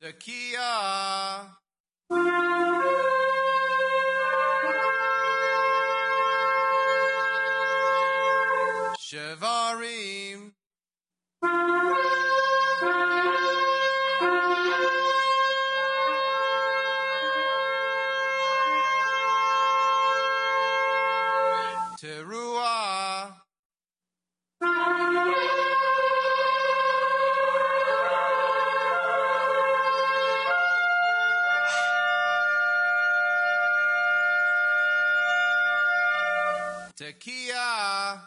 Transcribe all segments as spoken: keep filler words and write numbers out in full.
Tekiah. Shevarim. Teruah. Tekiah.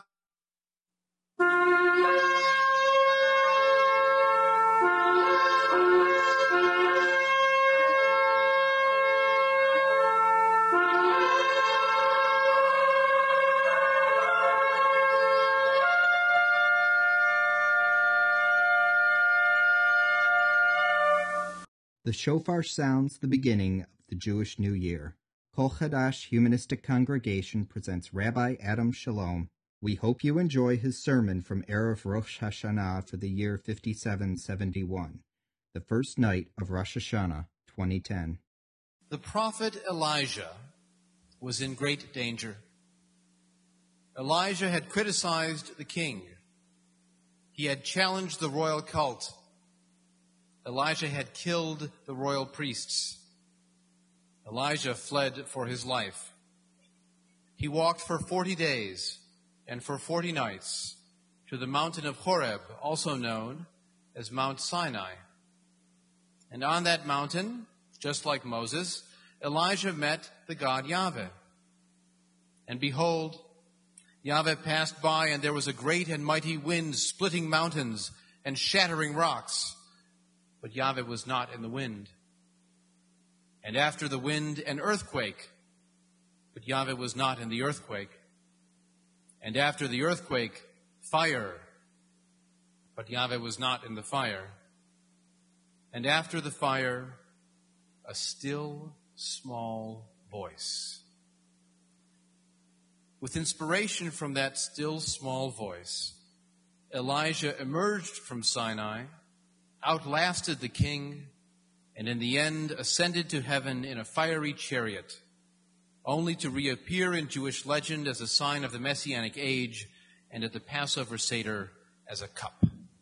The shofar sounds the beginning of the Jewish New Year. Kol Chadash Humanistic Congregation presents Rabbi Adam Shalom. We hope you enjoy his sermon from Erev Rosh Hashanah for the year fifty-seven seventy-one, the first night of Rosh Hashanah twenty ten. The prophet Elijah was in great danger. Elijah had criticized the king. He had challenged the royal cult. Elijah had killed the royal priests. Elijah fled for his life. He walked for forty days and for forty nights to the mountain of Horeb, also known as Mount Sinai. And on that mountain, just like Moses, Elijah met the God Yahweh. And behold, Yahweh passed by, and there was a great and mighty wind, splitting mountains and shattering rocks. But Yahweh was not in the wind. And after the wind, an earthquake. But Yahweh was not in the earthquake. And after the earthquake, fire. But Yahweh was not in the fire. And after the fire, a still small voice. With inspiration from that still small voice, Elijah emerged from Sinai, outlasted the king, and in the end ascended to heaven in a fiery chariot, only to reappear in Jewish legend as a sign of the Messianic age and at the Passover Seder as a cup.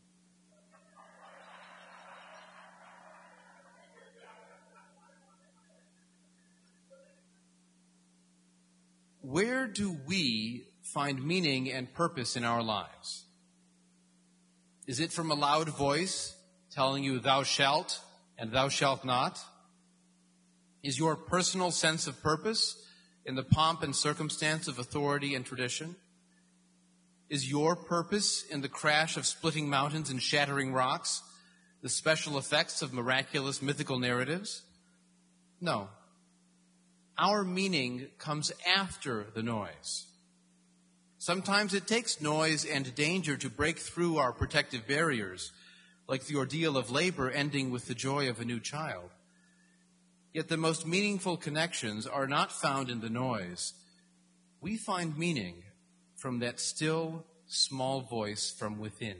Where do we find meaning and purpose in our lives? Is it from a loud voice telling you, thou shalt and thou shalt not? Is your personal sense of purpose in the pomp and circumstance of authority and tradition? Is your purpose in the crash of splitting mountains and shattering rocks, the special effects of miraculous mythical narratives? No. Our meaning comes after the noise. Sometimes it takes noise and danger to break through our protective barriers, like the ordeal of labor ending with the joy of a new child. Yet the most meaningful connections are not found in the noise. We find meaning from that still, small voice from within.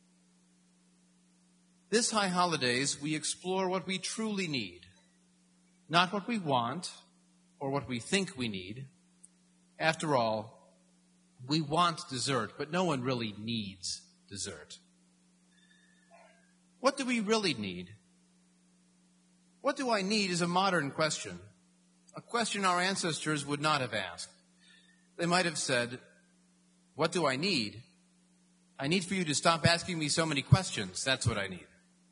This High Holidays, we explore what we truly need, not what we want or what we think we need. After all, we want dessert, but no one really needs dessert. What do we really need? What do I need is a modern question, a question our ancestors would not have asked. They might have said, what do I need? I need for you to stop asking me so many questions. That's what I need.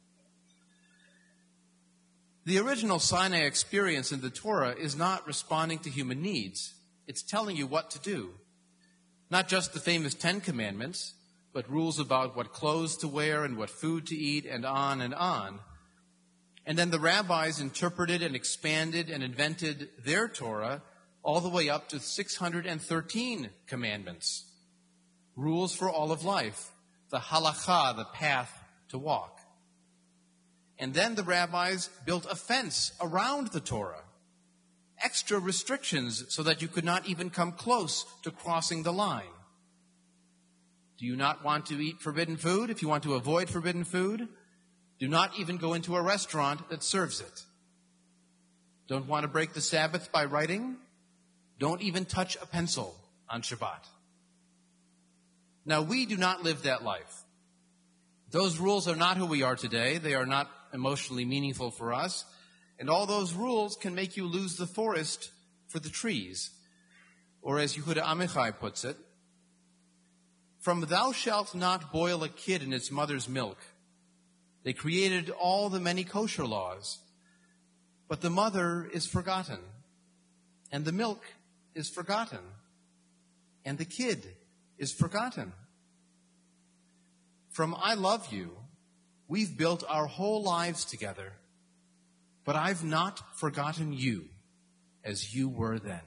The original Sinai experience in the Torah is not responding to human needs. It's telling you what to do. Not just the famous Ten Commandments, but rules about what clothes to wear and what food to eat, and on and on. And then the rabbis interpreted and expanded and invented their Torah all the way up to six hundred thirteen commandments. Rules for all of life, the halakha, the path to walk. And then the rabbis built a fence around the Torah, extra restrictions so that you could not even come close to crossing the line. Do you not want to eat forbidden food if you want to avoid forbidden food? Do not even go into a restaurant that serves it. Don't want to break the Sabbath by writing? Don't even touch a pencil on Shabbat. Now, we do not live that life. Those rules are not who we are today. They are not emotionally meaningful for us. And all those rules can make you lose the forest for the trees. Or as Yehuda Amichai puts it, from thou shalt not boil a kid in its mother's milk. They created all the many kosher laws. But the mother is forgotten. And the milk is forgotten. And the kid is forgotten. From I love you, we've built our whole lives together. But I've not forgotten you as you were then.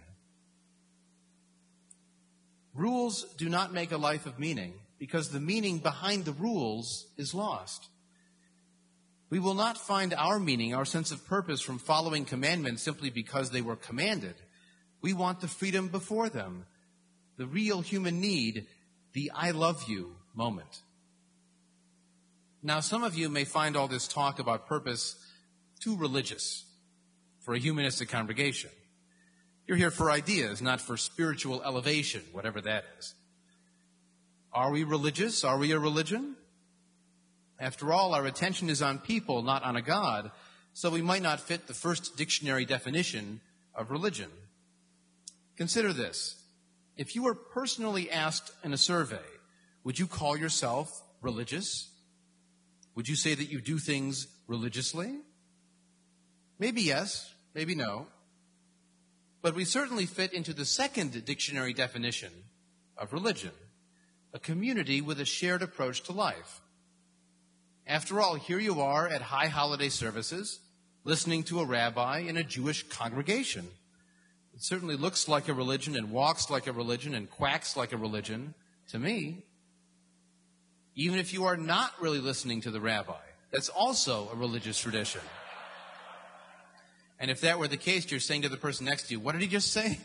Rules do not make a life of meaning because the meaning behind the rules is lost. We will not find our meaning, our sense of purpose from following commandments simply because they were commanded. We want the freedom before them, the real human need, the I love you moment. Now, some of you may find all this talk about purpose too religious for a humanistic congregation. You're here for ideas, not for spiritual elevation, whatever that is. Are we religious? Are we a religion? After all, our attention is on people, not on a God, so we might not fit the first dictionary definition of religion. Consider this. If you were personally asked in a survey, would you call yourself religious? Would you say that you do things religiously? Maybe yes, maybe no. But we certainly fit into the second dictionary definition of religion, a community with a shared approach to life. After all, here you are at high holiday services, listening to a rabbi in a Jewish congregation. It certainly looks like a religion and walks like a religion and quacks like a religion to me. Even if you are not really listening to the rabbi, that's also a religious tradition. And if that were the case, you're saying to the person next to you, what did he just say?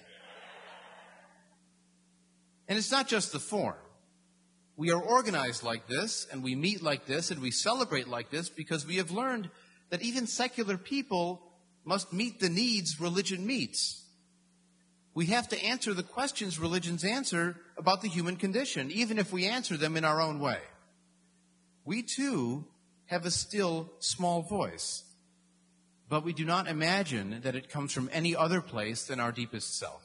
And it's not just the form. We are organized like this, and we meet like this, and we celebrate like this because we have learned that even secular people must meet the needs religion meets. We have to answer the questions religions answer about the human condition, even if we answer them in our own way. We too have a still small voice, but we do not imagine that it comes from any other place than our deepest self.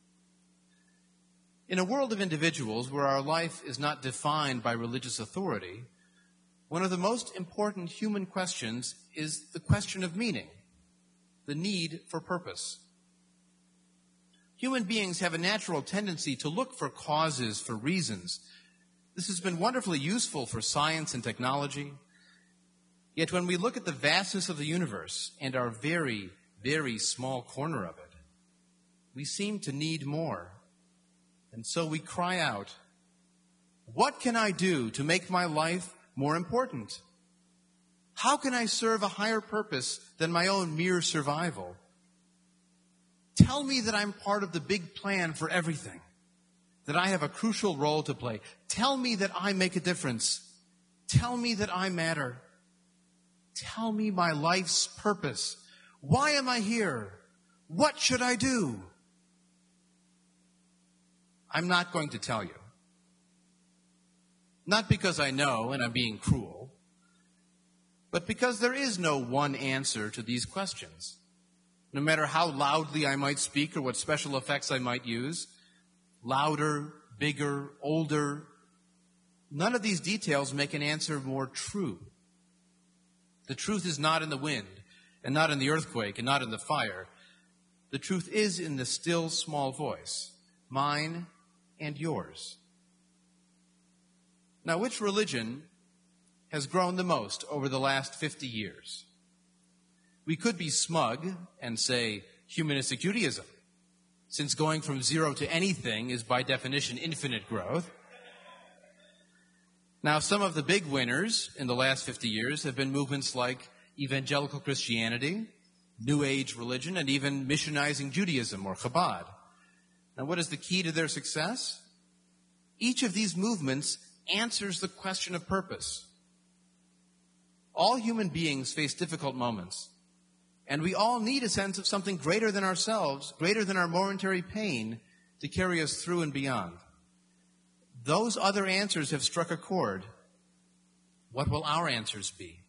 In a world of individuals where our life is not defined by religious authority, one of the most important human questions is the question of meaning, the need for purpose. Human beings have a natural tendency to look for causes, for reasons. This has been wonderfully useful for science and technology. Yet when we look at the vastness of the universe and our very, very small corner of it, we seem to need more. And so we cry out, what can I do to make my life more important? How can I serve a higher purpose than my own mere survival? Tell me that I'm part of the big plan for everything, that I have a crucial role to play. Tell me that I make a difference. Tell me that I matter. Tell me my life's purpose. Why am I here? What should I do? I'm not going to tell you. Not because I know and I'm being cruel, but because there is no one answer to these questions. No matter how loudly I might speak or what special effects I might use, louder, bigger, older, none of these details make an answer more true. The truth is not in the wind, and not in the earthquake, and not in the fire. The truth is in the still small voice, mine and yours. Now, which religion has grown the most over the last fifty years? We could be smug and say humanistic Judaism, since going from zero to anything is by definition infinite growth. Now, some of the big winners in the last fifty years have been movements like evangelical Christianity, New Age religion, and even missionizing Judaism or Chabad. Now, what is the key to their success? Each of these movements answers the question of purpose. All human beings face difficult moments, and we all need a sense of something greater than ourselves, greater than our momentary pain, to carry us through and beyond. Those other answers have struck a chord. What will our answers be?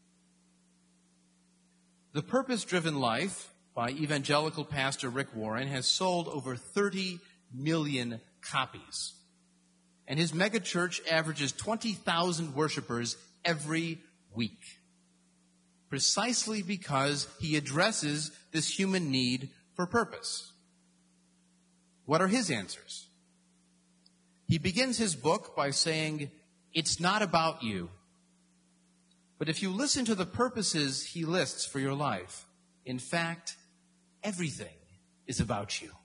The Purpose-Driven Life by evangelical pastor Rick Warren has sold over thirty million copies. And his megachurch averages twenty thousand worshipers every week. Precisely because he addresses this human need for purpose. What are his answers? He begins his book by saying, it's not about you. But if you listen to the purposes he lists for your life, in fact, everything is about you.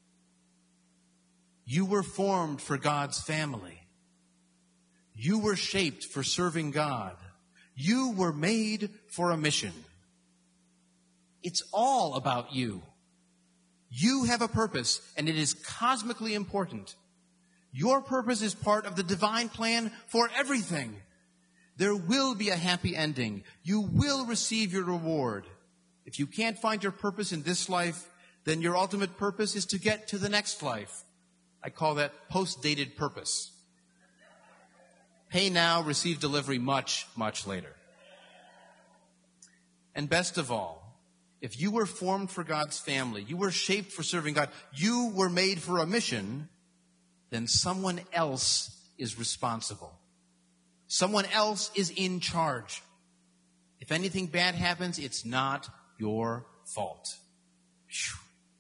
You were formed for God's family. You were shaped for serving God. You were made for a mission. It's all about you. You have a purpose, and it is cosmically important. Your purpose is part of the divine plan for everything. There will be a happy ending. You will receive your reward. If you can't find your purpose in this life, then your ultimate purpose is to get to the next life. I call that post-dated purpose. Pay now, receive delivery much, much later. And best of all, if you were formed for God's family, you were shaped for serving God, you were made for a mission, then someone else is responsible. Someone else is in charge. If anything bad happens, it's not your fault. Whew.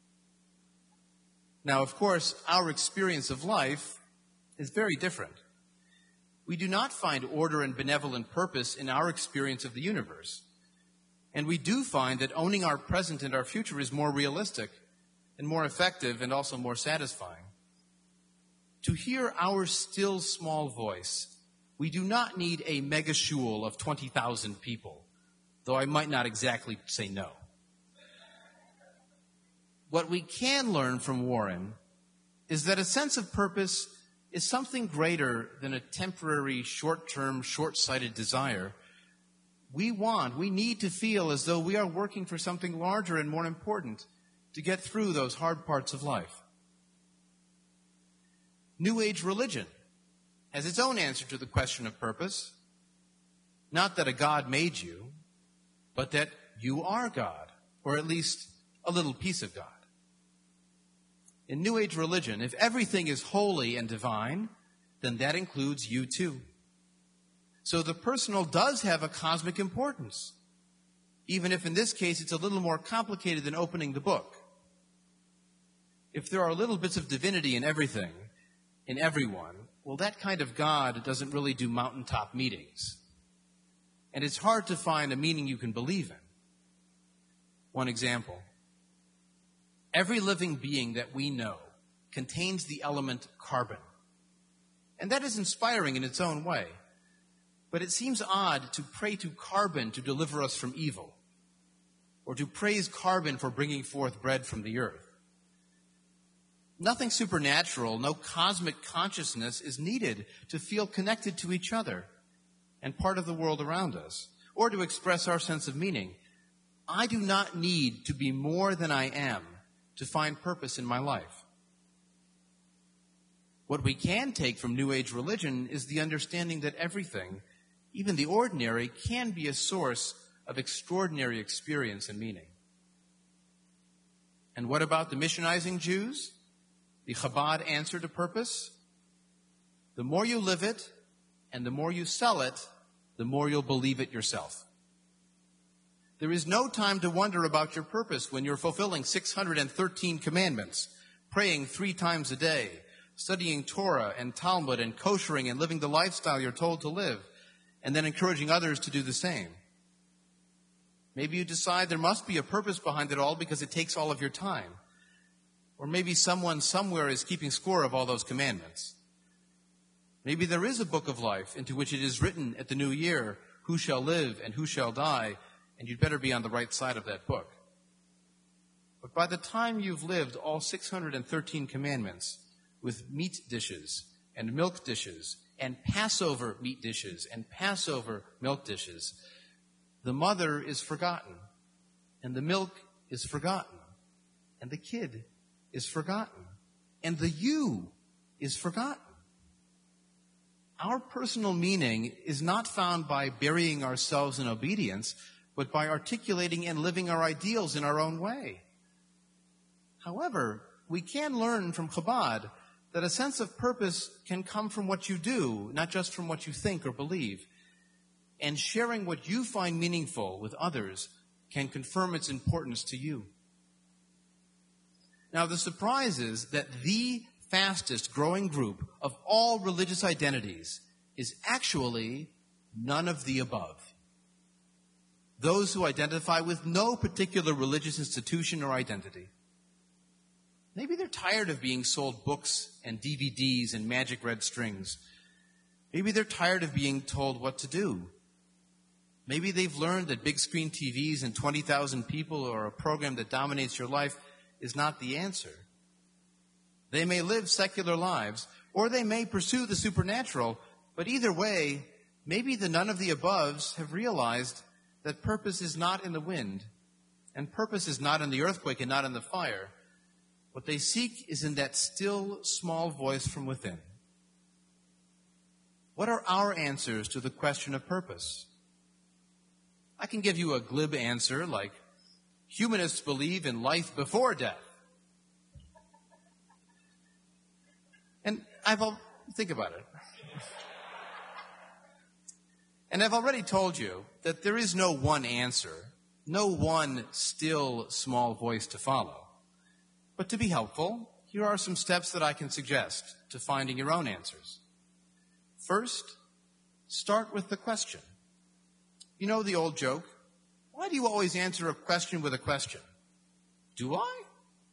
Now, of course, our experience of life is very different. We do not find order and benevolent purpose in our experience of the universe. And we do find that owning our present and our future is more realistic and more effective and also more satisfying. To hear our still small voice, we do not need a mega shul of twenty thousand people, though I might not exactly say no. What we can learn from Warren is that a sense of purpose is something greater than a temporary, short-term, short-sighted desire. We want, we need to feel as though we are working for something larger and more important to get through those hard parts of life. New Age religion has its own answer to the question of purpose. Not that a God made you, but that you are God, or at least a little piece of God. In New Age religion, if everything is holy and divine, then that includes you too. So the personal does have a cosmic importance, even if in this case it's a little more complicated than opening the book. If there are little bits of divinity in everything, in everyone, well, that kind of God doesn't really do mountaintop meetings. And it's hard to find a meaning you can believe in. One example. Every living being that we know contains the element carbon. And that is inspiring in its own way. But it seems odd to pray to carbon to deliver us from evil, or to praise carbon for bringing forth bread from the earth. Nothing supernatural, no cosmic consciousness is needed to feel connected to each other and part of the world around us, or to express our sense of meaning. I do not need to be more than I am to find purpose in my life. What we can take from New Age religion is the understanding that everything, even the ordinary, can be a source of extraordinary experience and meaning. And what about the missionizing Jews? The Chabad answer to purpose? The more you live it, and the more you sell it, the more you'll believe it yourself. There is no time to wonder about your purpose when you're fulfilling six hundred thirteen commandments, praying three times a day, studying Torah and Talmud and koshering and living the lifestyle you're told to live, and then encouraging others to do the same. Maybe you decide there must be a purpose behind it all because it takes all of your time. Or maybe someone somewhere is keeping score of all those commandments. Maybe there is a book of life into which it is written at the new year, who shall live and who shall die, and you'd better be on the right side of that book. But by the time you've lived all six hundred thirteen commandments with meat dishes and milk dishes and Passover meat dishes and Passover milk dishes, the mother is forgotten, and the milk is forgotten, and the kid is forgotten, and the you is forgotten. Our personal meaning is not found by burying ourselves in obedience, but by articulating and living our ideals in our own way. However, we can learn from Chabad that a sense of purpose can come from what you do, not just from what you think or believe. And sharing what you find meaningful with others can confirm its importance to you. Now, the surprise is that the fastest growing group of all religious identities is actually none of the above. Those who identify with no particular religious institution or identity. Maybe they're tired of being sold books and D V Ds and magic red strings. Maybe they're tired of being told what to do. Maybe they've learned that big screen T Vs and twenty thousand people or a program that dominates your life is not the answer. They may live secular lives, or they may pursue the supernatural, but either way, maybe the none of the aboves have realized that purpose is not in the wind, and purpose is not in the earthquake and not in the fire. What they seek is in that still, small voice from within. What are our answers to the question of purpose? I can give you a glib answer like, humanists believe in life before death. And I've al- think about it. And I've already told you that there is no one answer, no one still small voice to follow. But to be helpful, here are some steps that I can suggest to finding your own answers. First, start with the question. You know the old joke, why do you always answer a question with a question? Do I?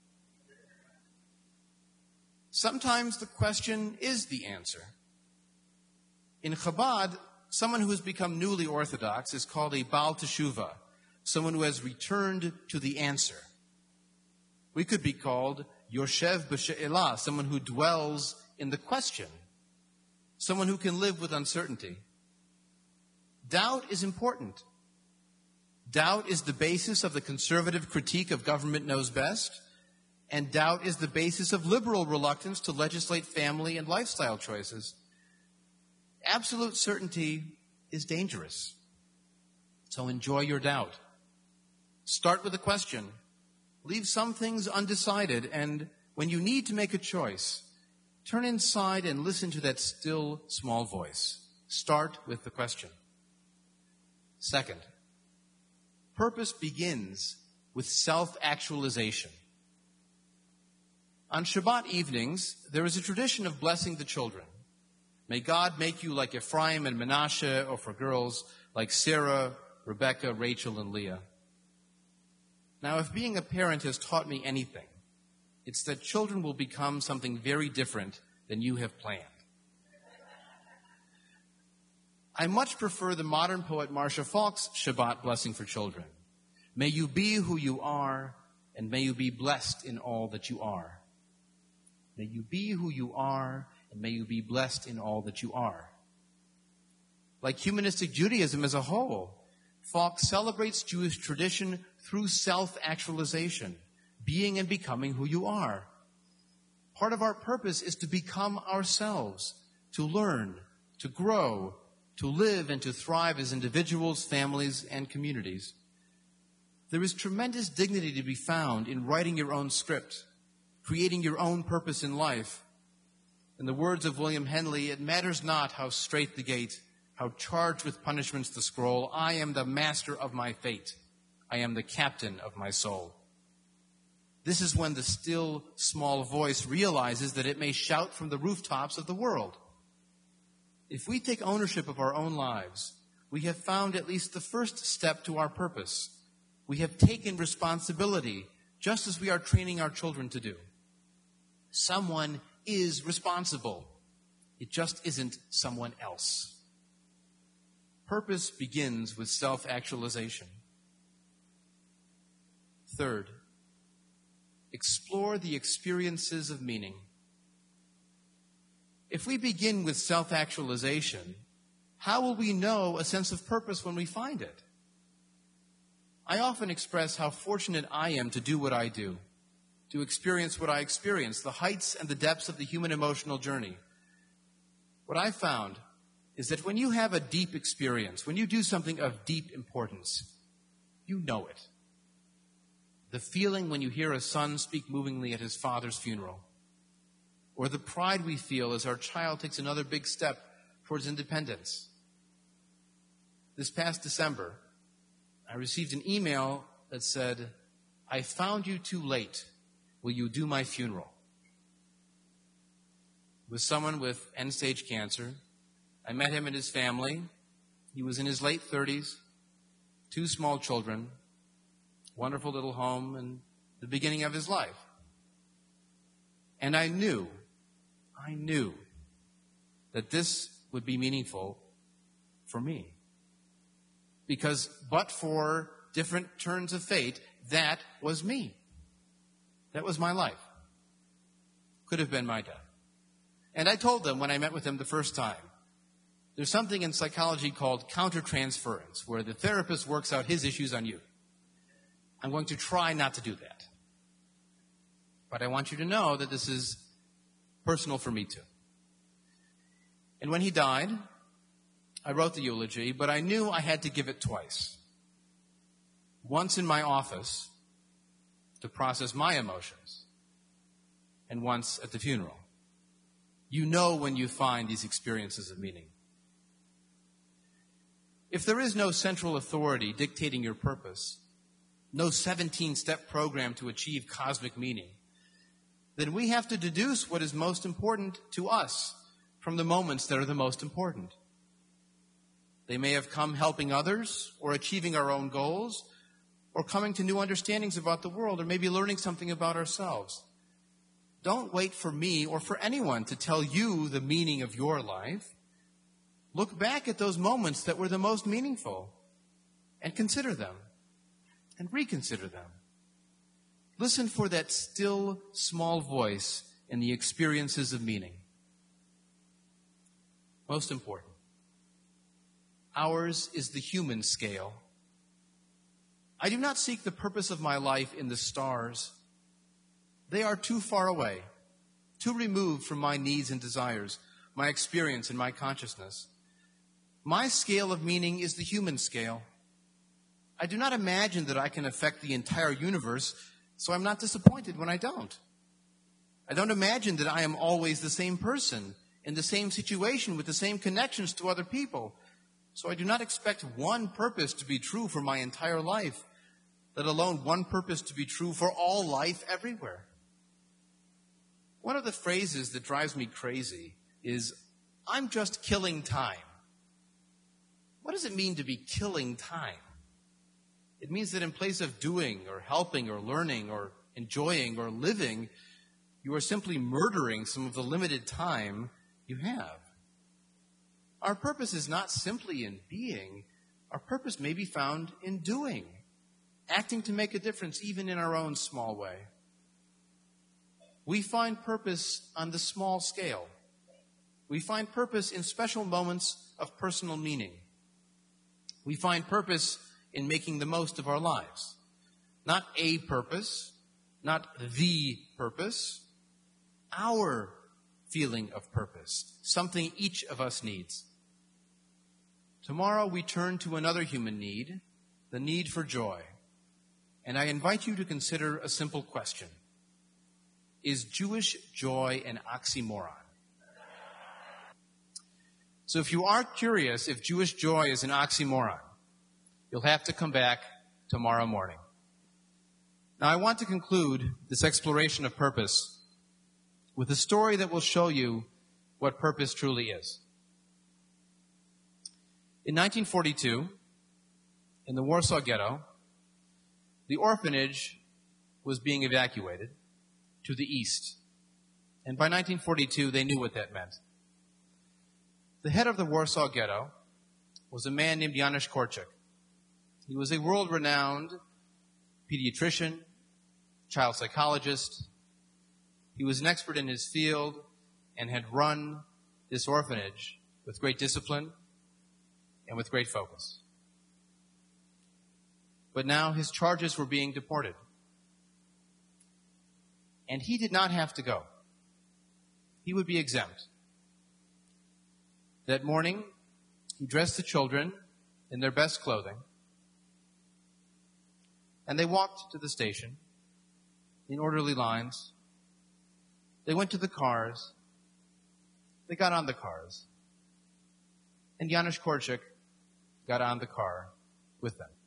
Sometimes the question is the answer. In Chabad, someone who has become newly Orthodox is called a Baal Teshuvah, someone who has returned to the answer. We could be called Yoshev B'She'elah, someone who dwells in the question, someone who can live with uncertainty. Doubt is important. Doubt is the basis of the conservative critique of government knows best, and doubt is the basis of liberal reluctance to legislate family and lifestyle choices. Absolute certainty is dangerous. So enjoy your doubt. Start with a question. Leave some things undecided, and when you need to make a choice, turn inside and listen to that still, small voice. Start with the question. Second, purpose begins with self-actualization. On Shabbat evenings, there is a tradition of blessing the children. May God make you like Ephraim and Manasseh, or for girls, like Sarah, Rebecca, Rachel, and Leah. Now, if being a parent has taught me anything, it's that children will become something very different than you have planned. I much prefer the modern poet Marcia Falk's Shabbat blessing for children. May you be who you are, and may you be blessed in all that you are. May you be who you are, and may you be blessed in all that you are. Like humanistic Judaism as a whole, Falk celebrates Jewish tradition through self-actualization, being and becoming who you are. Part of our purpose is to become ourselves, to learn, to grow, to live and to thrive as individuals, families, and communities. There is tremendous dignity to be found in writing your own script, creating your own purpose in life. In the words of William Henley, it matters not how straight the gate, how charged with punishments the scroll. I am the master of my fate. I am the captain of my soul. This is when the still, small voice realizes that it may shout from the rooftops of the world. If we take ownership of our own lives, we have found at least the first step to our purpose. We have taken responsibility, just as we are training our children to do. Someone is responsible. It just isn't someone else. Purpose begins with self-actualization. Third, explore the experiences of meaning. If we begin with self-actualization, how will we know a sense of purpose when we find it? I often express how fortunate I am to do what I do, to experience what I experience, the heights and the depths of the human emotional journey. What I've found is that when you have a deep experience, when you do something of deep importance, you know it. The feeling when you hear a son speak movingly at his father's funeral, or the pride we feel as our child takes another big step towards independence. This past December, I received an email that said, "I found you too late. Will you do my funeral?" It was someone with end-stage cancer. I met him and his family. He was in his late thirties, two small children, wonderful little home, and the beginning of his life. And I knew, I knew that this would be meaningful for me. Because but for different turns of fate, that was me. That was my life. Could have been my death. And I told them when I met with them the first time, there's something in psychology called countertransference, where the therapist works out his issues on you. I'm going to try not to do that. But I want you to know that this is personal for me too. And when he died, I wrote the eulogy, but I knew I had to give it twice. Once in my office to process my emotions, and once at the funeral. You know when you find these experiences of meaning. If there is no central authority dictating your purpose, no seventeen-step program to achieve cosmic meaning, then we have to deduce what is most important to us from the moments that are the most important. They may have come helping others, or achieving our own goals, or coming to new understandings about the world, or maybe learning something about ourselves. Don't wait for me or for anyone to tell you the meaning of your life. Look back at those moments that were the most meaningful and consider them and reconsider them. Listen for that still, small voice in the experiences of meaning. Most important, ours is the human scale. I do not seek the purpose of my life in the stars. They are too far away, too removed from my needs and desires, my experience and my consciousness. My scale of meaning is the human scale. I do not imagine that I can affect the entire universe, so I'm not disappointed when I don't. I don't imagine that I am always the same person, in the same situation, with the same connections to other people. So I do not expect one purpose to be true for my entire life, let alone one purpose to be true for all life everywhere. One of the phrases that drives me crazy is, "I'm just killing time." What does it mean to be killing time? It means that in place of doing or helping or learning or enjoying or living, you are simply murdering some of the limited time you have. Our purpose is not simply in being. Our purpose may be found in doing, acting to make a difference even in our own small way. We find purpose on the small scale. We find purpose in special moments of personal meaning. We find purpose in making the most of our lives. Not a purpose, not the purpose, our feeling of purpose, something each of us needs. Tomorrow we turn to another human need, the need for joy. And I invite you to consider a simple question. Is Jewish joy an oxymoron? So if you are curious if Jewish joy is an oxymoron, you'll have to come back tomorrow morning. Now, I want to conclude this exploration of purpose with a story that will show you what purpose truly is. In nineteen forty-two, in the Warsaw Ghetto, the orphanage was being evacuated to the east. And by nineteen forty-two, they knew what that meant. The head of the Warsaw Ghetto was a man named Janusz Korczak. He was a world-renowned pediatrician, child psychologist. He was an expert in his field and had run this orphanage with great discipline and with great focus. but now his charges were being deported. And he did not have to go. He would be exempt. That morning, he dressed the children in their best clothing, and they walked to the station in orderly lines. They went to the cars. They got on the cars. And Janusz Korczak got on the car with them.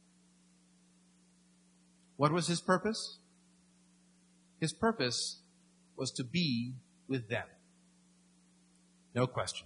What was his purpose? His purpose was to be with them. No question.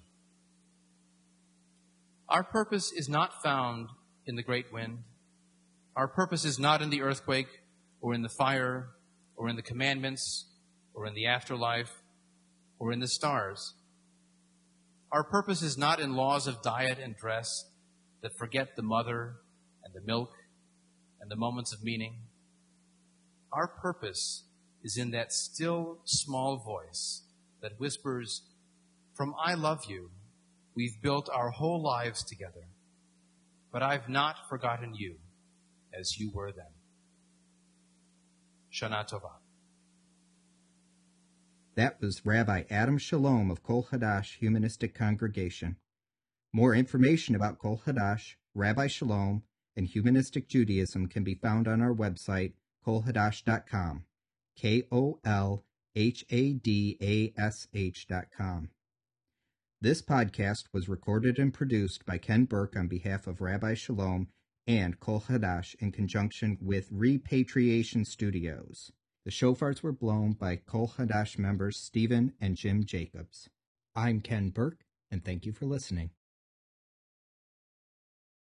Our purpose is not found in the great wind. Our purpose is not in the earthquake or in the fire or in the commandments or in the afterlife or in the stars. Our purpose is not in laws of diet and dress that forget the mother and the milk and the moments of meaning. Our purpose is in that still small voice that whispers, "From I love you, we've built our whole lives together, but I've not forgotten you as you were then." Shana Tova. That was Rabbi Adam Shalom of Kol Hadash Humanistic Congregation. More information about Kol Hadash, Rabbi Shalom, and Humanistic Judaism can be found on our website, kol hadash dot com, K O L H A D A S H dot com. This podcast was recorded and produced by Ken Burke on behalf of Rabbi Shalom and Kol Hadash in conjunction with Repatriation Studios. The shofars were blown by Kol Hadash members Stephen and Jim Jacobs. I'm Ken Burke, and thank you for listening.